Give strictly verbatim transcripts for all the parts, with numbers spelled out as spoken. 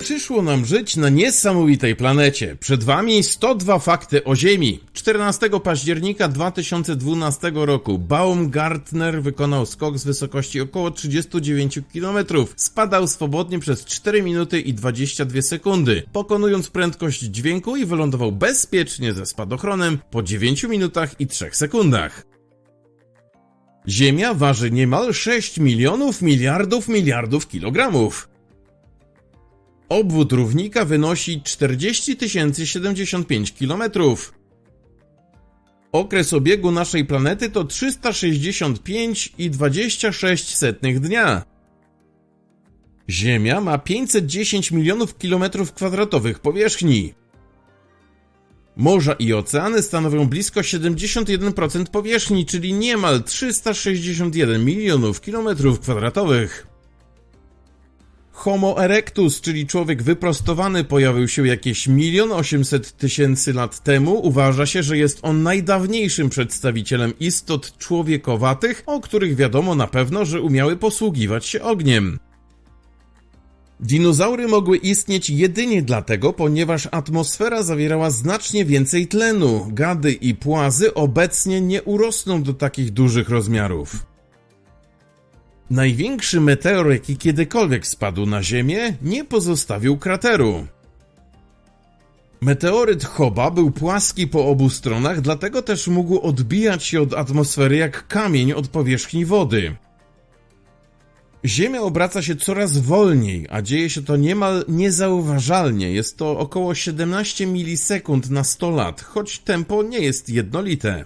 Przyszło nam żyć na niesamowitej planecie. Przed wami sto dwa fakty o Ziemi. czternastego października dwa tysiące dwunastego roku Baumgartner wykonał skok z wysokości około trzydziestu dziewięciu kilometrów. Spadał swobodnie przez cztery minuty i dwadzieścia dwie sekundy, pokonując prędkość dźwięku i wylądował bezpiecznie ze spadochronem po dziewięciu minutach i trzech sekundach. Ziemia waży niemal sześć milionów miliardów miliardów kilogramów. Obwód równika wynosi czterdzieści tysięcy siedemdziesiąt pięć kilometrów. Okres obiegu naszej planety to trzysta sześćdziesiąt pięć i dwadzieścia sześć setnych dnia. Ziemia ma pięćset dziesięć milionów kilometrów kwadratowych powierzchni. Morza i oceany stanowią blisko siedemdziesiąt jeden procent powierzchni, czyli niemal trzysta sześćdziesiąt jeden milionów kilometrów kwadratowych. Homo erectus, czyli człowiek wyprostowany, pojawił się jakieś milion osiemset tysięcy lat temu. Uważa się, że jest on najdawniejszym przedstawicielem istot człowiekowatych, o których wiadomo na pewno, że umiały posługiwać się ogniem. Dinozaury mogły istnieć jedynie dlatego, ponieważ atmosfera zawierała znacznie więcej tlenu. Gady i płazy obecnie nie urosną do takich dużych rozmiarów. Największy meteor, jaki kiedykolwiek spadł na Ziemię, nie pozostawił krateru. Meteoryt Hobba był płaski po obu stronach, dlatego też mógł odbijać się od atmosfery jak kamień od powierzchni wody. Ziemia obraca się coraz wolniej, a dzieje się to niemal niezauważalnie. Jest to około siedemnaście milisekund na sto lat, choć tempo nie jest jednolite.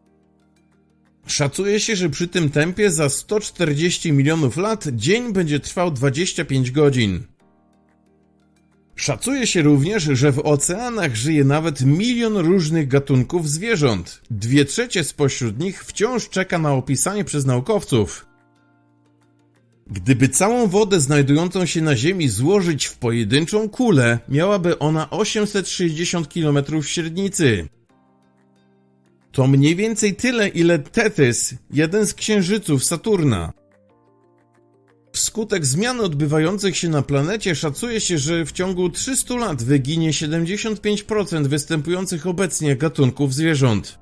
Szacuje się, że przy tym tempie za sto czterdzieści milionów lat dzień będzie trwał dwadzieścia pięć godzin. Szacuje się również, że w oceanach żyje nawet milion różnych gatunków zwierząt. Dwie trzecie spośród nich wciąż czeka na opisanie przez naukowców. Gdyby całą wodę znajdującą się na Ziemi złożyć w pojedynczą kulę, miałaby ona osiemset sześćdziesiąt kilometrów średnicy. To mniej więcej tyle, ile Tethys, jeden z księżyców Saturna. Wskutek zmian odbywających się na planecie szacuje się, że w ciągu trzystu lat wyginie siedemdziesiąt pięć procent występujących obecnie gatunków zwierząt.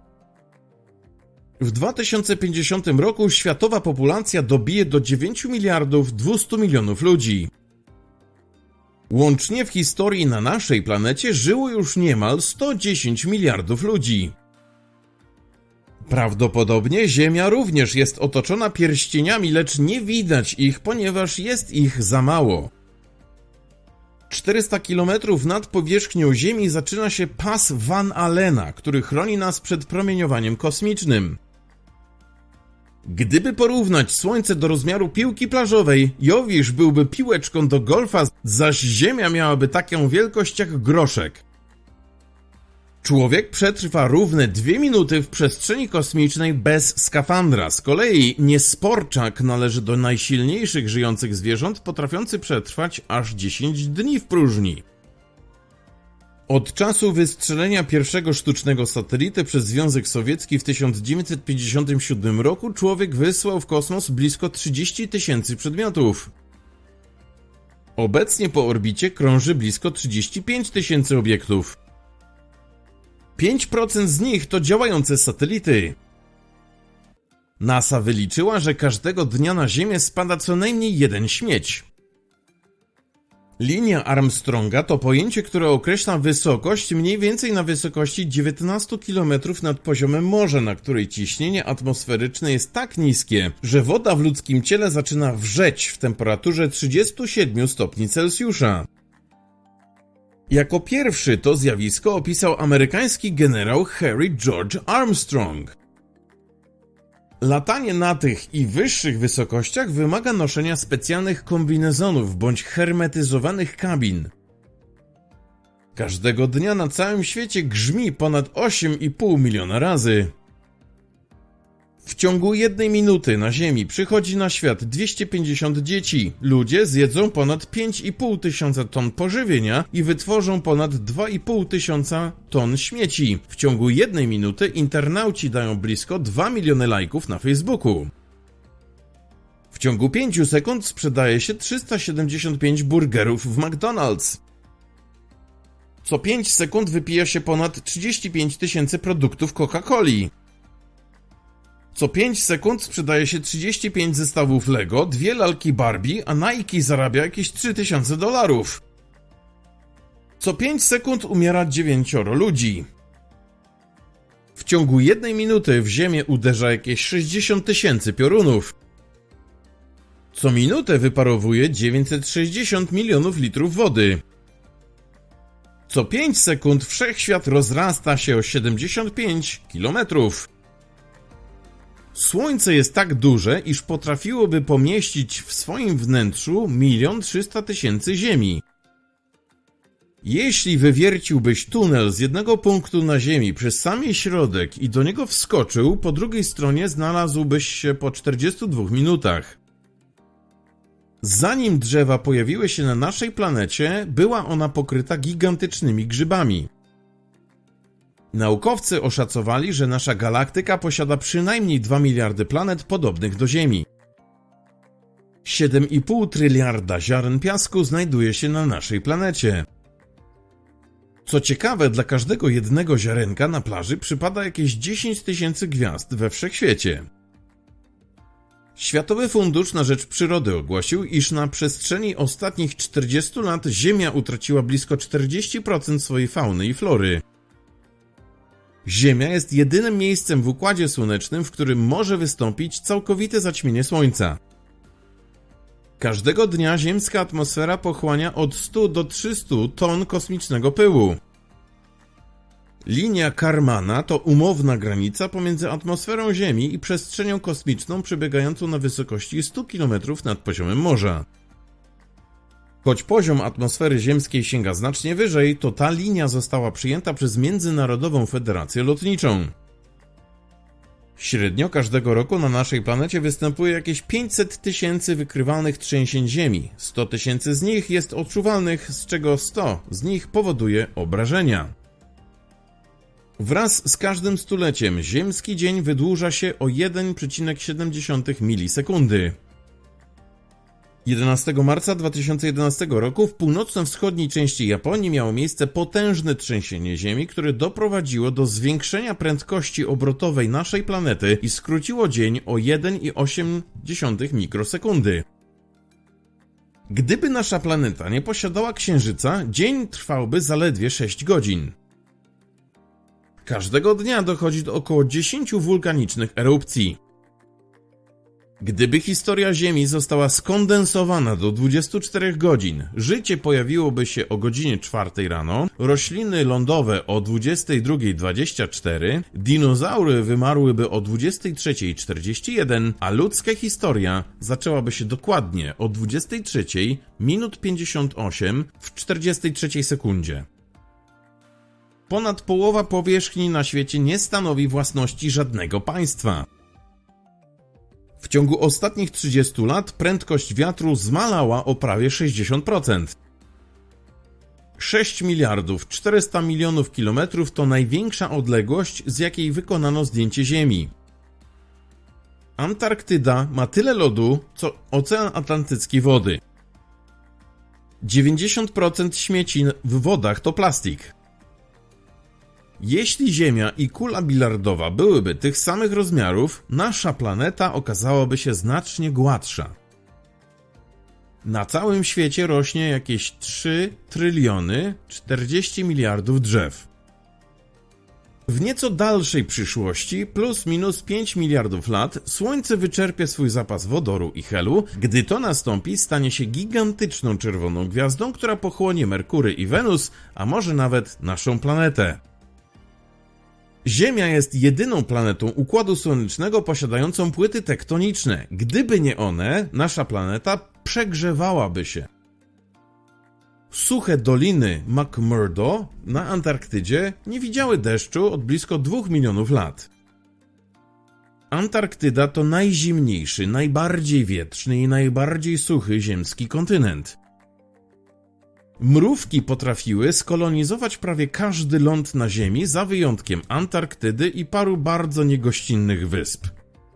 W dwa tysiące pięćdziesiątym roku światowa populacja dobije do dziewięciu miliardów dwieście milionów ludzi. Łącznie w historii na naszej planecie żyło już niemal sto dziesięć miliardów ludzi. Prawdopodobnie Ziemia również jest otoczona pierścieniami, lecz nie widać ich, ponieważ jest ich za mało. czterysta kilometrów nad powierzchnią Ziemi zaczyna się pas Van Allena, który chroni nas przed promieniowaniem kosmicznym. Gdyby porównać Słońce do rozmiaru piłki plażowej, Jowisz byłby piłeczką do golfa, zaś Ziemia miałaby taką wielkość jak groszek. Człowiek przetrwa równe dwie minuty w przestrzeni kosmicznej bez skafandra. Z kolei niesporczak należy do najsilniejszych żyjących zwierząt, potrafiący przetrwać aż dziesięć dni w próżni. Od czasu wystrzelenia pierwszego sztucznego satelity przez Związek Sowiecki w tysiąc dziewięćset pięćdziesiątym siódmym roku człowiek wysłał w kosmos blisko trzydzieści tysięcy przedmiotów. Obecnie po orbicie krąży blisko trzydzieści pięć tysięcy obiektów. pięć procent z nich to działające satelity. NASA wyliczyła, że każdego dnia na Ziemię spada co najmniej jeden śmieć. Linia Armstronga to pojęcie, które określa wysokość mniej więcej na wysokości dziewiętnaście kilometrów nad poziomem morza, na której ciśnienie atmosferyczne jest tak niskie, że woda w ludzkim ciele zaczyna wrzeć w temperaturze trzydziestu siedmiu stopni Celsjusza. Jako pierwszy to zjawisko opisał amerykański generał Harry George Armstrong. Latanie na tych i wyższych wysokościach wymaga noszenia specjalnych kombinezonów bądź hermetyzowanych kabin. Każdego dnia na całym świecie grzmi ponad osiem i pół miliona razy. W ciągu jednej minuty na Ziemi przychodzi na świat dwieście pięćdziesiąt dzieci. Ludzie zjedzą ponad pięć i pół tysiąca ton pożywienia i wytworzą ponad dwa i pół tysiąca ton śmieci. W ciągu jednej minuty internauci dają blisko dwa miliony lajków na Facebooku. W ciągu pięciu sekund sprzedaje się trzysta siedemdziesiąt pięć burgerów w McDonald's. Co pięć sekund wypija się ponad trzydzieści pięć tysięcy produktów Coca-Coli. Co pięć sekund sprzedaje się trzydzieści pięć zestawów Lego, dwie lalki Barbie, a Nike zarabia jakieś trzy tysiące dolarów. Co pięć sekund umiera dziewięcioro ludzi. W ciągu jednej minuty w ziemię uderza jakieś sześćdziesiąt tysięcy piorunów. Co minutę wyparowuje dziewięćset sześćdziesiąt milionów litrów wody. Co pięć sekund wszechświat rozrasta się o siedemdziesiąt pięć kilometrów. Słońce jest tak duże, iż potrafiłoby pomieścić w swoim wnętrzu milion trzysta tysięcy Ziemi. Jeśli wywierciłbyś tunel z jednego punktu na Ziemi przez sam jej środek i do niego wskoczył, po drugiej stronie znalazłbyś się po czterdziestu dwóch minutach. Zanim drzewa pojawiły się na naszej planecie, była ona pokryta gigantycznymi grzybami. Naukowcy oszacowali, że nasza galaktyka posiada przynajmniej dwa miliardy planet podobnych do Ziemi. siedem i pół tryliarda ziaren piasku znajduje się na naszej planecie. Co ciekawe, dla każdego jednego ziarenka na plaży przypada jakieś dziesięć tysięcy gwiazd we wszechświecie. Światowy Fundusz na Rzecz Przyrody ogłosił, iż na przestrzeni ostatnich czterdziestu lat Ziemia utraciła blisko czterdzieści procent swojej fauny i flory. Ziemia jest jedynym miejscem w Układzie Słonecznym, w którym może wystąpić całkowite zaćmienie Słońca. Każdego dnia ziemska atmosfera pochłania od stu do trzystu ton kosmicznego pyłu. Linia Karmana to umowna granica pomiędzy atmosferą Ziemi i przestrzenią kosmiczną przebiegającą na wysokości stu kilometrów nad poziomem morza. Choć poziom atmosfery ziemskiej sięga znacznie wyżej, to ta linia została przyjęta przez Międzynarodową Federację Lotniczą. Średnio każdego roku na naszej planecie występuje jakieś pięćset tysięcy wykrywalnych trzęsień ziemi. sto tysięcy z nich jest odczuwalnych, z czego sto z nich powoduje obrażenia. Wraz z każdym stuleciem ziemski dzień wydłuża się o jeden przecinek siedem milisekundy. jedenastego marca dwa tysiące jedenastego roku w północno-wschodniej części Japonii miało miejsce potężne trzęsienie ziemi, które doprowadziło do zwiększenia prędkości obrotowej naszej planety i skróciło dzień o jeden przecinek osiem mikrosekundy. Gdyby nasza planeta nie posiadała księżyca, dzień trwałby zaledwie sześć godzin. Każdego dnia dochodzi do około dziesięciu wulkanicznych erupcji. Gdyby historia Ziemi została skondensowana do dwudziestu czterech godzin, życie pojawiłoby się o godzinie czwartej rano, rośliny lądowe o dwudziestej drugiej dwadzieścia cztery, dinozaury wymarłyby o dwudziestej trzeciej czterdzieści jeden, a ludzka historia zaczęłaby się dokładnie o dwudziestej trzeciej minut pięćdziesiąt osiem w czterdziestej trzeciej sekundzie. Ponad połowa powierzchni na świecie nie stanowi własności żadnego państwa. W ciągu ostatnich trzydziestu lat prędkość wiatru zmalała o prawie sześćdziesiąt procent. sześć miliardów czterysta milionów kilometrów to największa odległość, z jakiej wykonano zdjęcie Ziemi. Antarktyda ma tyle lodu, co Ocean Atlantycki wody. dziewięćdziesiąt procent śmieci w wodach to plastik. Jeśli Ziemia i kula bilardowa byłyby tych samych rozmiarów, nasza planeta okazałaby się znacznie gładsza. Na całym świecie rośnie jakieś trzy tryliony czterdzieści miliardów drzew. W nieco dalszej przyszłości, plus minus pięć miliardów lat, Słońce wyczerpie swój zapas wodoru i helu. Gdy to nastąpi, stanie się gigantyczną czerwoną gwiazdą, która pochłonie Merkury i Wenus, a może nawet naszą planetę. Ziemia jest jedyną planetą Układu Słonecznego posiadającą płyty tektoniczne. Gdyby nie one, nasza planeta przegrzewałaby się. Suche doliny McMurdo na Antarktydzie nie widziały deszczu od blisko dwóch milionów lat. Antarktyda to najzimniejszy, najbardziej wietrzny i najbardziej suchy ziemski kontynent. Mrówki potrafiły skolonizować prawie każdy ląd na Ziemi, za wyjątkiem Antarktydy i paru bardzo niegościnnych wysp.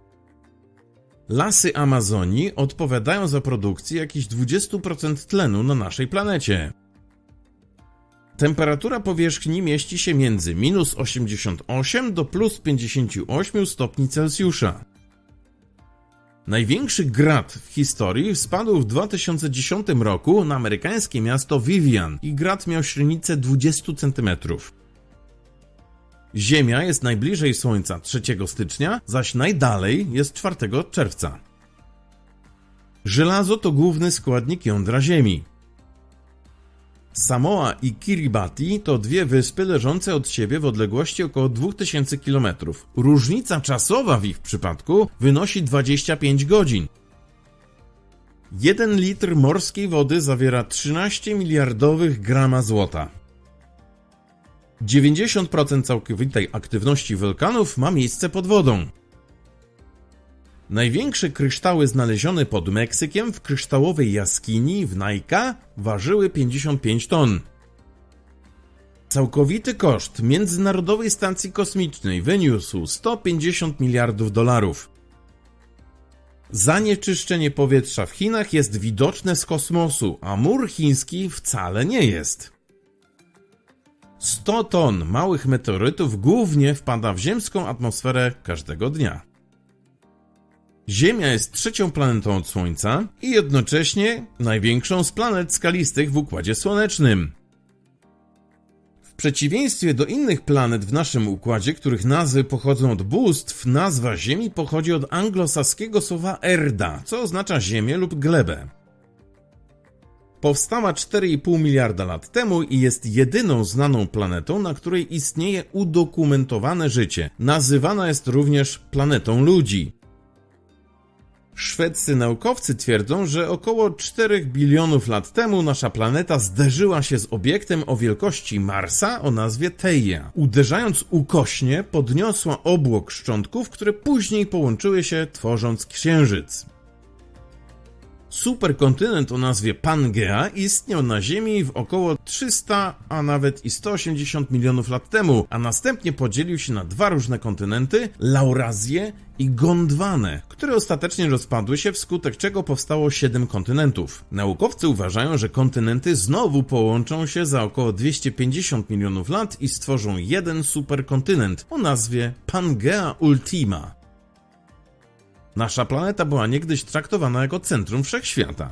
Lasy Amazonii odpowiadają za produkcję jakichś dwadzieścia procent tlenu na naszej planecie. Temperatura powierzchni mieści się między minus osiemdziesiąt osiem do plus pięćdziesiąt osiem stopni Celsjusza. Największy grad w historii spadł w dwa tysiące dziesiątym roku na amerykańskie miasto Vivian i grad miał średnicę dwadzieścia centymetrów. Ziemia jest najbliżej Słońca trzeciego stycznia, zaś najdalej jest czwartego czerwca. Żelazo to główny składnik jądra Ziemi. Samoa i Kiribati to dwie wyspy leżące od siebie w odległości około dwa tysiące kilometrów. Różnica czasowa w ich przypadku wynosi dwadzieścia pięć godzin. Jeden litr morskiej wody zawiera trzynaście miliardowych grama złota. dziewięćdziesiąt procent całkowitej aktywności wulkanów ma miejsce pod wodą. Największe kryształy znalezione pod Meksykiem w kryształowej jaskini w Naica ważyły pięćdziesiąt pięć ton. Całkowity koszt Międzynarodowej Stacji Kosmicznej wyniósł sto pięćdziesiąt miliardów dolarów. Zanieczyszczenie powietrza w Chinach jest widoczne z kosmosu, a mur chiński wcale nie jest. sto ton małych meteorytów głównie wpada w ziemską atmosferę każdego dnia. Ziemia jest trzecią planetą od Słońca i jednocześnie największą z planet skalistych w Układzie Słonecznym. W przeciwieństwie do innych planet w naszym układzie, których nazwy pochodzą od bóstw, nazwa Ziemi pochodzi od anglosaskiego słowa erda, co oznacza ziemię lub glebę. Powstała cztery i pół miliarda lat temu i jest jedyną znaną planetą, na której istnieje udokumentowane życie. Nazywana jest również planetą ludzi. Szwedzcy naukowcy twierdzą, że około czterech bilionów lat temu nasza planeta zderzyła się z obiektem o wielkości Marsa o nazwie Theia. Uderzając ukośnie, podniosła obłok szczątków, które później połączyły się, tworząc Księżyc. Superkontynent o nazwie Pangea istniał na Ziemi w około trzysta, a nawet i sto osiemdziesiąt milionów lat temu, a następnie podzielił się na dwa różne kontynenty, Laurazję i Gondwanę, które ostatecznie rozpadły się, wskutek czego powstało siedem kontynentów. Naukowcy uważają, że kontynenty znowu połączą się za około dwieście pięćdziesiąt milionów lat i stworzą jeden superkontynent o nazwie Pangea Ultima. Nasza planeta była niegdyś traktowana jako centrum wszechświata.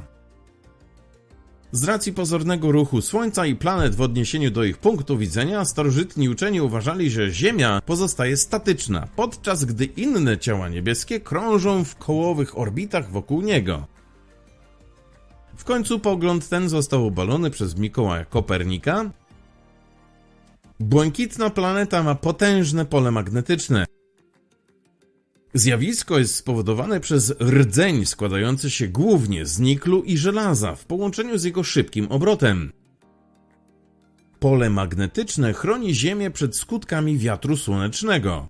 Z racji pozornego ruchu Słońca i planet w odniesieniu do ich punktu widzenia, starożytni uczeni uważali, że Ziemia pozostaje statyczna, podczas gdy inne ciała niebieskie krążą w kołowych orbitach wokół niego. W końcu pogląd ten został obalony przez Mikołaja Kopernika. Błękitna planeta ma potężne pole magnetyczne. Zjawisko jest spowodowane przez rdzeń składający się głównie z niklu i żelaza w połączeniu z jego szybkim obrotem. Pole magnetyczne chroni Ziemię przed skutkami wiatru słonecznego.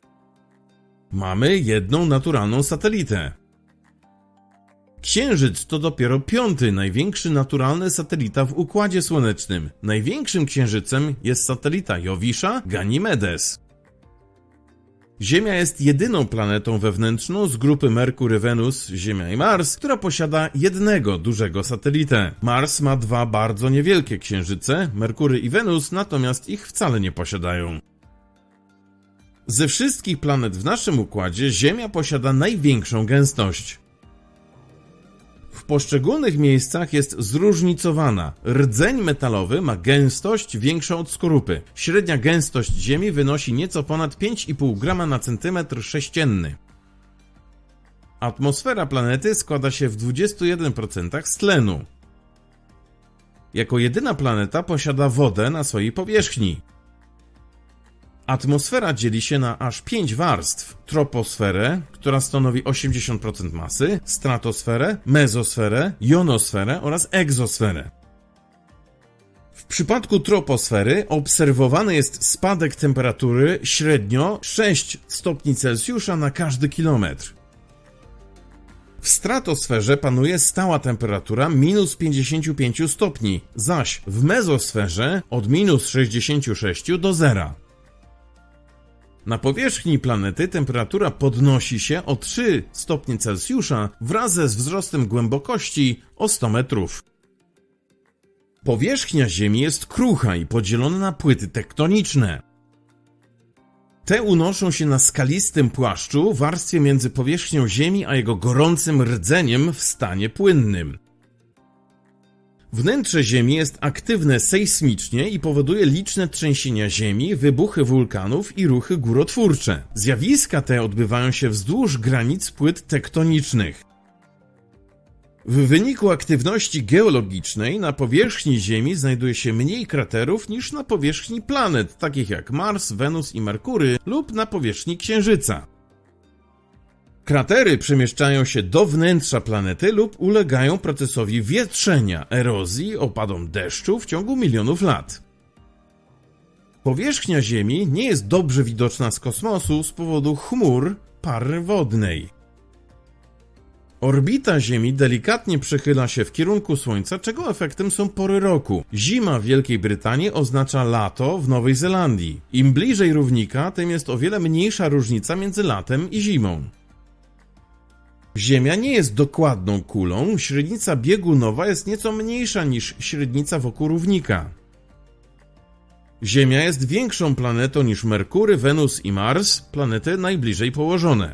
Mamy jedną naturalną satelitę. Księżyc to dopiero piąty największy naturalny satelita w Układzie Słonecznym. Największym księżycem jest satelita Jowisza Ganymedes. Ziemia jest jedyną planetą wewnętrzną z grupy Merkury, Wenus, Ziemia i Mars, która posiada jednego dużego satelitę. Mars ma dwa bardzo niewielkie księżyce, Merkury i Wenus natomiast ich wcale nie posiadają. Ze wszystkich planet w naszym układzie Ziemia posiada największą gęstość. W poszczególnych miejscach jest zróżnicowana. Rdzeń metalowy ma gęstość większą od skorupy. Średnia gęstość Ziemi wynosi nieco ponad pięć i pół grama na centymetr sześcienny. Atmosfera planety składa się w dwudziestu jeden procent z tlenu. Jako jedyna planeta posiada wodę na swojej powierzchni. Atmosfera dzieli się na aż pięć warstw. Troposferę, która stanowi osiemdziesiąt procent masy, stratosferę, mezosferę, jonosferę oraz egzosferę. W przypadku troposfery obserwowany jest spadek temperatury średnio sześć stopni Celsjusza na każdy kilometr. W stratosferze panuje stała temperatura minus pięćdziesiąt pięć stopni, zaś w mezosferze od minus sześćdziesiąt sześć do zera. Na powierzchni planety temperatura podnosi się o trzy stopnie Celsjusza wraz ze wzrostem głębokości o sto metrów. Powierzchnia Ziemi jest krucha i podzielona na płyty tektoniczne. Te unoszą się na skalistym płaszczu, warstwie między powierzchnią Ziemi a jego gorącym rdzeniem w stanie płynnym. Wnętrze Ziemi jest aktywne sejsmicznie i powoduje liczne trzęsienia ziemi, wybuchy wulkanów i ruchy górotwórcze. Zjawiska te odbywają się wzdłuż granic płyt tektonicznych. W wyniku aktywności geologicznej na powierzchni Ziemi znajduje się mniej kraterów niż na powierzchni planet, takich jak Mars, Wenus i Merkury, lub na powierzchni Księżyca. Kratery przemieszczają się do wnętrza planety lub ulegają procesowi wietrzenia, erozji, opadom deszczu w ciągu milionów lat. Powierzchnia Ziemi nie jest dobrze widoczna z kosmosu z powodu chmur pary wodnej. Orbita Ziemi delikatnie przechyla się w kierunku Słońca, czego efektem są pory roku. Zima w Wielkiej Brytanii oznacza lato w Nowej Zelandii. Im bliżej równika, tym jest o wiele mniejsza różnica między latem i zimą. Ziemia nie jest dokładną kulą, średnica biegunowa jest nieco mniejsza niż średnica wokół równika. Ziemia jest większą planetą niż Merkury, Wenus i Mars, planety najbliżej położone.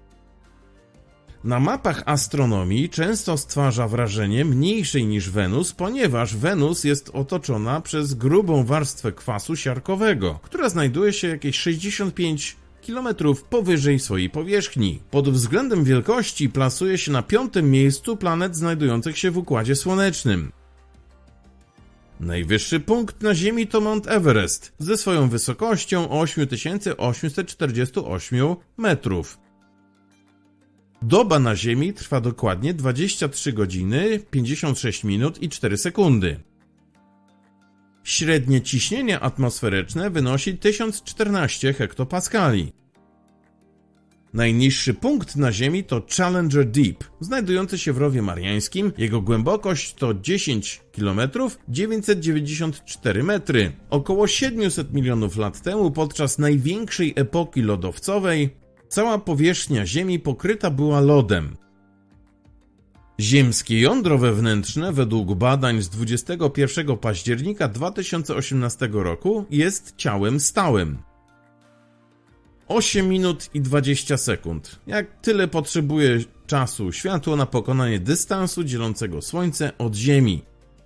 Na mapach astronomii często stwarza wrażenie mniejszej niż Wenus, ponieważ Wenus jest otoczona przez grubą warstwę kwasu siarkowego, która znajduje się jakieś sześćdziesiąt pięć kilometrów powyżej swojej powierzchni. Pod względem wielkości plasuje się na piątym miejscu planet znajdujących się w Układzie Słonecznym. Najwyższy punkt na Ziemi to Mount Everest ze swoją wysokością osiem tysięcy osiemset czterdzieści osiem metrów. Doba na Ziemi trwa dokładnie dwadzieścia trzy godziny, pięćdziesiąt sześć minut i cztery sekundy. Średnie ciśnienie atmosferyczne wynosi tysiąc czternaście hektopaskali. Najniższy punkt na Ziemi to Challenger Deep, znajdujący się w Rowie Mariańskim. Jego głębokość to dziesięć kilometrów, dziewięćset dziewięćdziesiąt cztery metry. Około siedemset milionów lat temu, podczas największej epoki lodowcowej, cała powierzchnia Ziemi pokryta była lodem. Ziemskie jądro wewnętrzne według badań z dwudziestego pierwszego października dwa tysiące osiemnastego roku jest ciałem stałym. osiem minut i dwadzieścia sekund. Jak tyle potrzebuje czasu światło na pokonanie dystansu dzielącego Słońce od Ziemi.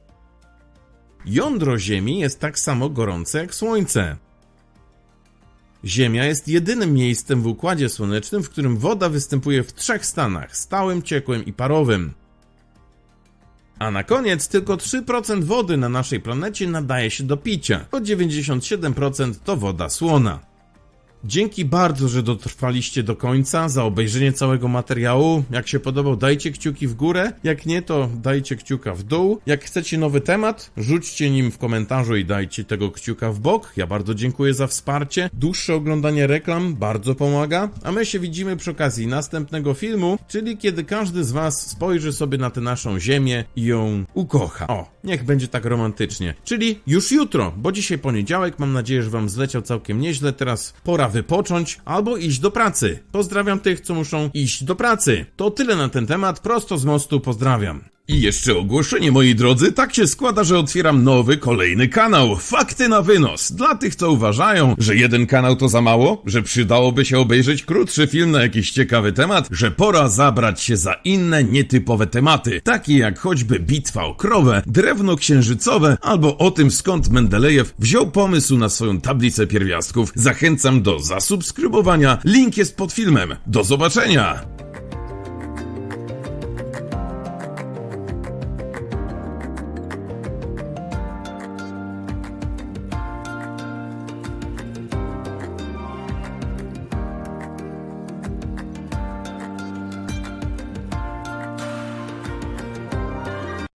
Jądro Ziemi jest tak samo gorące jak Słońce. Ziemia jest jedynym miejscem w Układzie Słonecznym, w którym woda występuje w trzech stanach: stałym, ciekłym i parowym. A na koniec tylko trzy procent wody na naszej planecie nadaje się do picia, bo dziewięćdziesiąt siedem procent to woda słona. Dzięki bardzo, że dotrwaliście do końca, za obejrzenie całego materiału. Jak się podobał, dajcie kciuki w górę, jak nie, to dajcie kciuka w dół. Jak chcecie nowy temat, rzućcie nim w komentarzu i dajcie tego kciuka w bok. Ja bardzo dziękuję za wsparcie. Dłuższe oglądanie reklam bardzo pomaga, a my się widzimy przy okazji następnego filmu, czyli kiedy każdy z was spojrzy sobie na tę naszą Ziemię i ją ukocha. O, niech będzie tak romantycznie. Czyli już jutro, bo dzisiaj poniedziałek, mam nadzieję, że wam zleciał całkiem nieźle. Teraz pora wypocząć albo iść do pracy. Pozdrawiam tych, co muszą iść do pracy. To tyle na ten temat, prosto z mostu pozdrawiam. I jeszcze ogłoszenie, moi drodzy, tak się składa, że otwieram nowy, kolejny kanał. Fakty na wynos. Dla tych, co uważają, że jeden kanał to za mało, że przydałoby się obejrzeć krótszy film na jakiś ciekawy temat, że pora zabrać się za inne, nietypowe tematy, takie jak choćby bitwa o krowę, drewno księżycowe, albo o tym, skąd Mendelejew wziął pomysł na swoją tablicę pierwiastków. Zachęcam do zasubskrybowania, link jest pod filmem. Do zobaczenia!